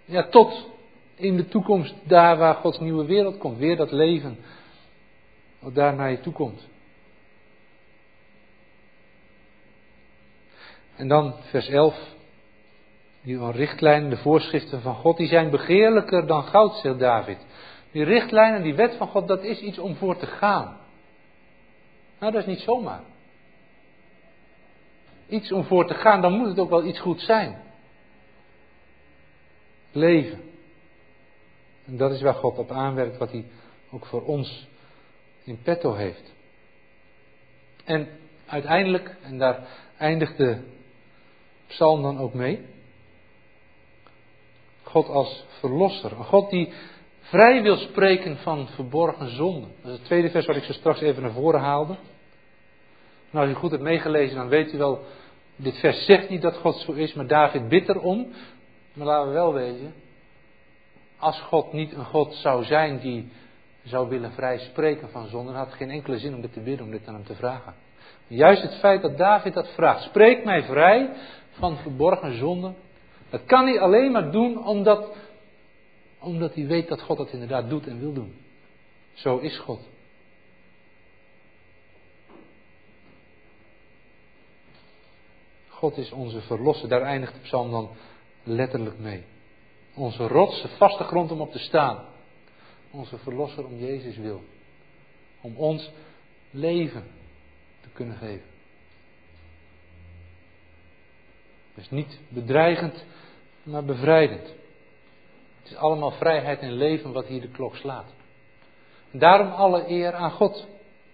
tot in de toekomst, daar waar Gods nieuwe wereld komt. Weer dat leven wat daar naar je toe komt. En dan vers 11. Die richtlijnen, de voorschriften van God, die zijn begeerlijker dan goud, zegt David. Die richtlijnen, die wet van God, dat is iets om voor te gaan. Nou, dat is niet zomaar. Iets om voor te gaan, dan moet het ook wel iets goed zijn. Leven. En dat is waar God op aanwerkt, wat hij ook voor ons in petto heeft. En uiteindelijk, en daar eindigt de psalm dan ook mee, God als verlosser. Een God die vrij wil spreken van verborgen zonden. Dat is het tweede vers wat ik zo straks even naar voren haalde. Nou, als u goed hebt meegelezen, dan weet u wel, dit vers zegt niet dat God zo is, maar David bidt erom. Maar laten we wel weten, als God niet een God zou zijn die zou willen vrij spreken van zonde, dan had het geen enkele zin om dit te bidden, om dit aan hem te vragen. Juist het feit dat David dat vraagt, spreek mij vrij van verborgen zonden, dat kan hij alleen maar doen omdat hij weet dat God dat inderdaad doet en wil doen. Zo is God. God is onze verlosser, daar eindigt de psalm dan letterlijk mee. Onze rots, de vaste grond om op te staan. Onze verlosser om Jezus wil. Om ons leven te kunnen geven. Dus niet bedreigend, maar bevrijdend. Het is allemaal vrijheid en leven wat hier de klok slaat. En daarom alle eer aan God.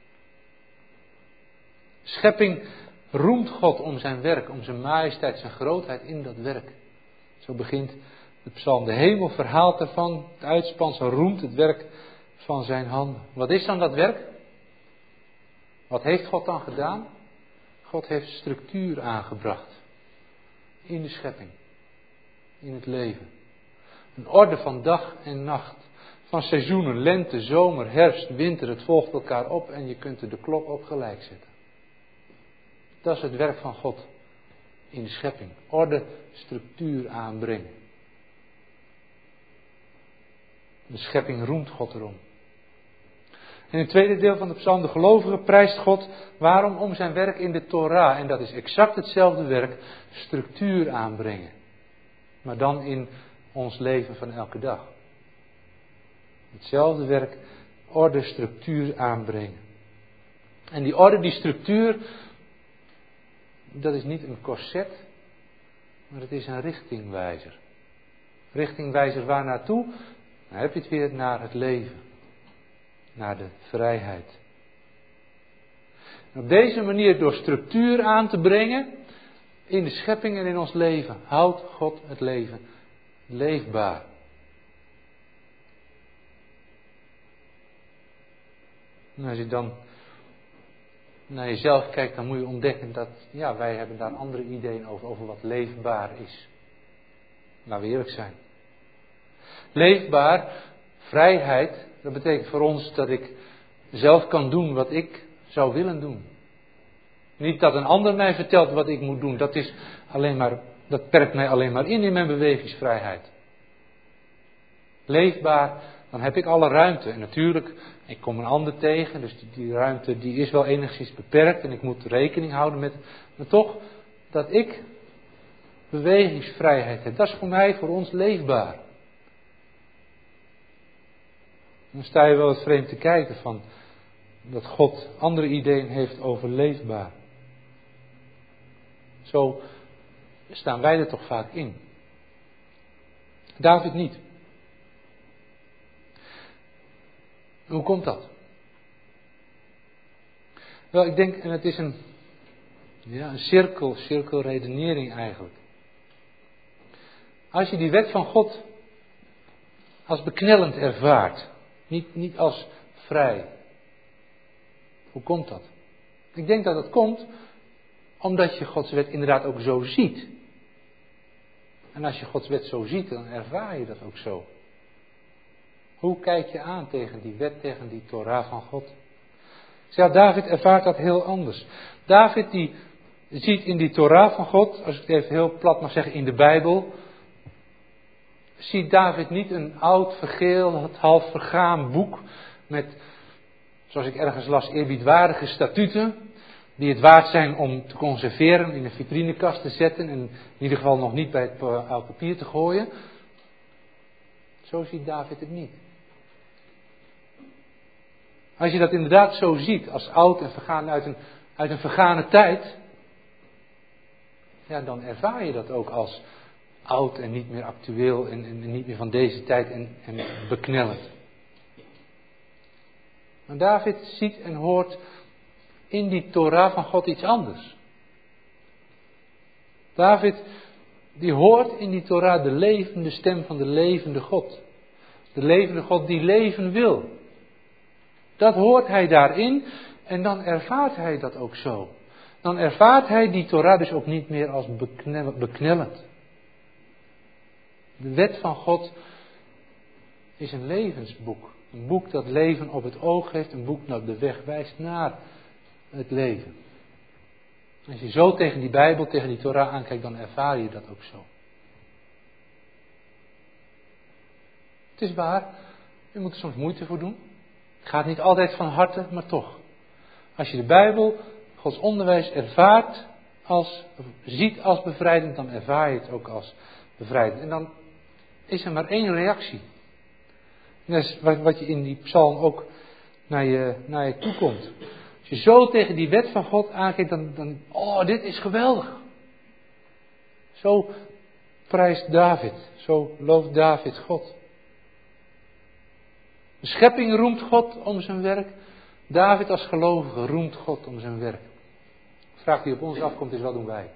Schepping roemt God om zijn werk, om zijn majesteit, zijn grootheid in dat werk. Zo begint de psalm. De hemel verhaalt ervan, het uitspansel roemt het werk van zijn handen. Wat is dan dat werk? Wat heeft God dan gedaan? God heeft structuur aangebracht. In de schepping. In het leven. Een orde van dag en nacht. Van seizoenen, lente, zomer, herfst, winter. Het volgt elkaar op en je kunt er de klok op gelijk zetten. Dat is het werk van God in de schepping. Orde, structuur aanbrengen. De schepping roemt God erom. In het tweede deel van de psalm, de gelovige prijst God. Waarom? Om zijn werk in de Torah. En dat is exact hetzelfde werk. Structuur aanbrengen. Maar dan in ons leven van elke dag. Hetzelfde werk. Orde, structuur aanbrengen. En die orde, die structuur. Dat is niet een corset. Maar het is een richtingwijzer. Richtingwijzer waar naartoe? Dan heb je het weer naar het leven. Naar de vrijheid. En op deze manier door structuur aan te brengen. In de schepping en in ons leven. Houdt God het leven leefbaar. En als je dan naar jezelf kijkt, dan moet je ontdekken dat wij hebben daar andere ideeën over wat leefbaar is. Laten we eerlijk zijn. Leefbaar, vrijheid, dat betekent voor ons dat ik zelf kan doen wat ik zou willen doen. Niet dat een ander mij vertelt wat ik moet doen. Dat perkt mij alleen maar in mijn bewegingsvrijheid. Leefbaar, dan heb ik alle ruimte. En natuurlijk, ik kom een ander tegen, dus die ruimte die is wel enigszins beperkt. En ik moet rekening houden met, maar toch, dat ik bewegingsvrijheid heb. Dat is voor ons leefbaar. Dan sta je wel eens vreemd te kijken van dat God andere ideeën heeft over leefbaar. Zo staan wij er toch vaak in. David niet. Hoe komt dat? Wel, ik denk, en het is een cirkelredenering eigenlijk. Als je die wet van God als beknellend ervaart, niet als vrij. Hoe komt dat? Ik denk dat het komt omdat je Gods wet inderdaad ook zo ziet. En als je Gods wet zo ziet, dan ervaar je dat ook zo. Hoe kijk je aan tegen die wet, tegen die Torah van God? David ervaart dat heel anders. David die ziet in die Torah van God, als ik het even heel plat mag zeggen, in de Bijbel, ziet David niet een oud, vergeeld, half vergaan boek met, zoals ik ergens las, eerbiedwaardige statuten, die het waard zijn om te conserveren, in een vitrinekast te zetten en in ieder geval nog niet bij het oud papier te gooien. Zo ziet David het niet. Als je dat inderdaad zo ziet, als oud en vergaan uit een vergane tijd, ja, dan ervaar je dat ook als oud en niet meer actueel en niet meer van deze tijd en beknellend. Maar David ziet en hoort in die Torah van God iets anders. David, die hoort in die Torah de levende stem van de levende God. De levende God die leven wil. Dat hoort hij daarin en dan ervaart hij dat ook zo. Dan ervaart hij die Torah dus ook niet meer als beknellend. De wet van God is een levensboek. Een boek dat leven op het oog heeft. Een boek dat de weg wijst naar het leven. Als je zo tegen die Bijbel, tegen die Torah aankijkt, dan ervaar je dat ook zo. Het is waar, je moet er soms moeite voor doen. Het gaat niet altijd van harte, maar toch. Als je de Bijbel, Gods onderwijs ervaart, ziet als bevrijdend, dan ervaar je het ook als bevrijdend. En dan is er maar één reactie. En dat is wat je in die psalm ook naar je toe komt. Als je zo tegen die wet van God aankijkt, dan dit is geweldig. Zo prijst David, zo looft David God. De schepping roemt God om zijn werk. David als gelovige roemt God om zijn werk. De vraag die op ons afkomt is, wat doen wij?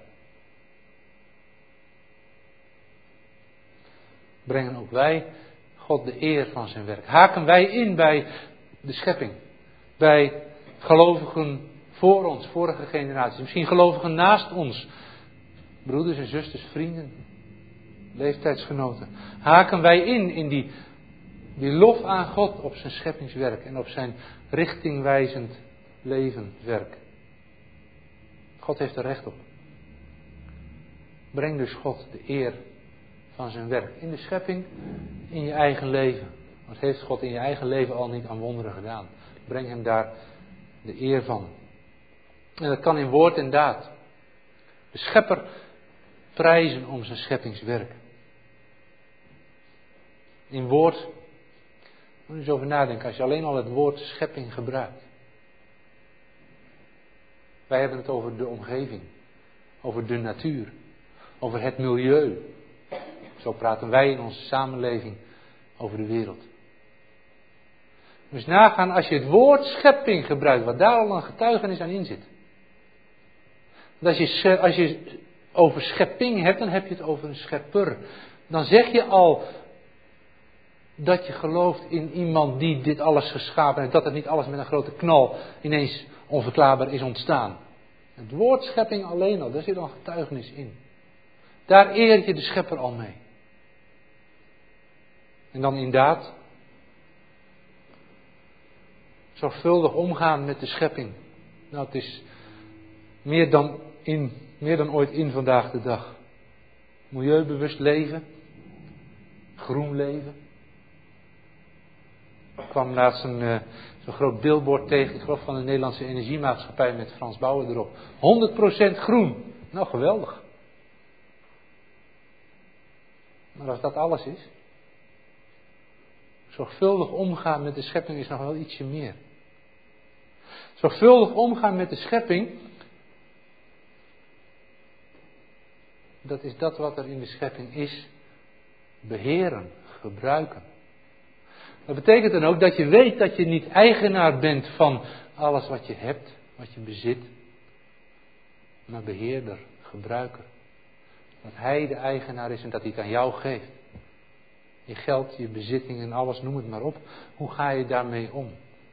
Brengen ook wij God de eer van zijn werk? Haken wij in bij de schepping? Bij gelovigen voor ons, vorige generaties. Misschien gelovigen naast ons. Broeders en zusters, vrienden, leeftijdsgenoten. Haken wij in die lof aan God op zijn scheppingswerk en op zijn richtingwijzend levenswerk. God heeft er recht op. Breng dus God de eer van zijn werk. In de schepping, in je eigen leven. Wat heeft God in je eigen leven al niet aan wonderen gedaan? Breng hem daar de eer van. En dat kan in woord en daad. De schepper prijzen om zijn scheppingswerk. In woord, moet je eens over nadenken, als je alleen al het woord schepping gebruikt. Wij hebben het over de omgeving, over de natuur, over het milieu. Zo praten wij in onze samenleving over de wereld. Dus nagaan als je het woord schepping gebruikt, wat daar al een getuigenis aan in zit. Want als je over schepping hebt, dan heb je het over een schepper. Dan zeg je al dat je gelooft in iemand die dit alles geschapen heeft. Dat het niet alles met een grote knal ineens onverklaarbaar is ontstaan. Het woord schepping alleen al, daar zit al een getuigenis in. Daar eer je de schepper al mee. En dan inderdaad zorgvuldig omgaan met de schepping. Nou, het is meer dan ooit in vandaag de dag. Milieubewust leven. Groen leven. Ik kwam laatst zo'n groot billboard tegen, ik geloof van de Nederlandse Energiemaatschappij met Frans Bauer erop. 100% groen. Nou, geweldig. Maar als dat alles is, zorgvuldig omgaan met de schepping is nog wel ietsje meer. Zorgvuldig omgaan met de schepping, dat is dat wat er in de schepping is. Beheren, gebruiken. Dat betekent dan ook dat je weet dat je niet eigenaar bent van alles wat je hebt, wat je bezit. Maar beheerder, gebruiker. Dat hij de eigenaar is en dat hij het aan jou geeft. Je geld, je bezittingen, alles, noem het maar op. Hoe ga je daarmee om?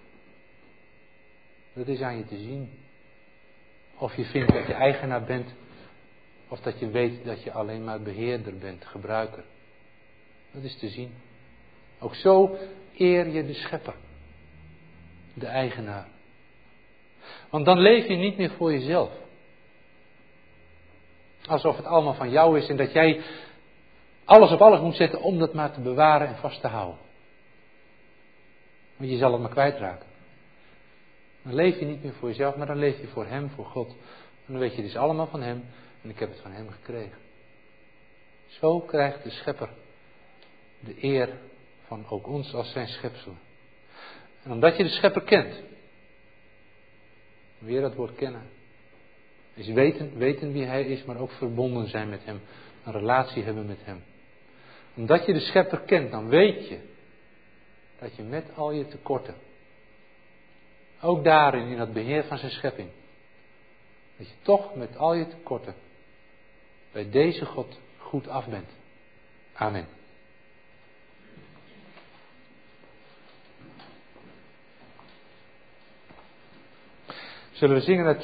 Dat is aan je te zien. Of je vindt dat je eigenaar bent, of dat je weet dat je alleen maar beheerder bent, gebruiker. Dat is te zien. Ook zo eer je de schepper, de eigenaar. Want dan leef je niet meer voor jezelf. Alsof het allemaal van jou is en dat jij alles op alles moet zetten om dat maar te bewaren en vast te houden. Want je zal het maar kwijtraken. Dan leef je niet meer voor jezelf, maar dan leef je voor Hem, voor God. En dan weet je, dit is allemaal van Hem en ik heb het van Hem gekregen. Zo krijgt de Schepper de eer van ook ons als zijn schepselen. En omdat je de Schepper kent, weer dat woord kennen, is weten wie Hij is, maar ook verbonden zijn met Hem. Een relatie hebben met Hem. Omdat je de Schepper kent, dan weet je dat je met al je tekorten, ook daarin, in dat beheer van zijn schepping, dat je toch met al je tekorten bij deze God goed af bent. Amen. Zullen we zingen uit